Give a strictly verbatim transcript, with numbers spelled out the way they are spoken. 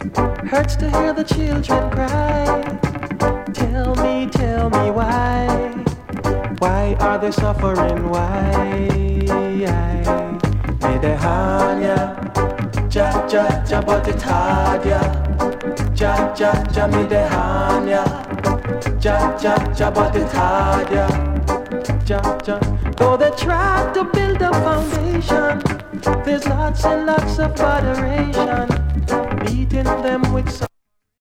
Hurts to hear the children cry. Tell me, tell me why. Why are they suffering? Why? Medehanya, ja ja ja, but it's hard, yeah. Ja ja ja, medehanya, ja ja ja, but it's hard, yeah. Ja ja. Though they try to build a foundation, there's lots and lots of moderation, beating them with some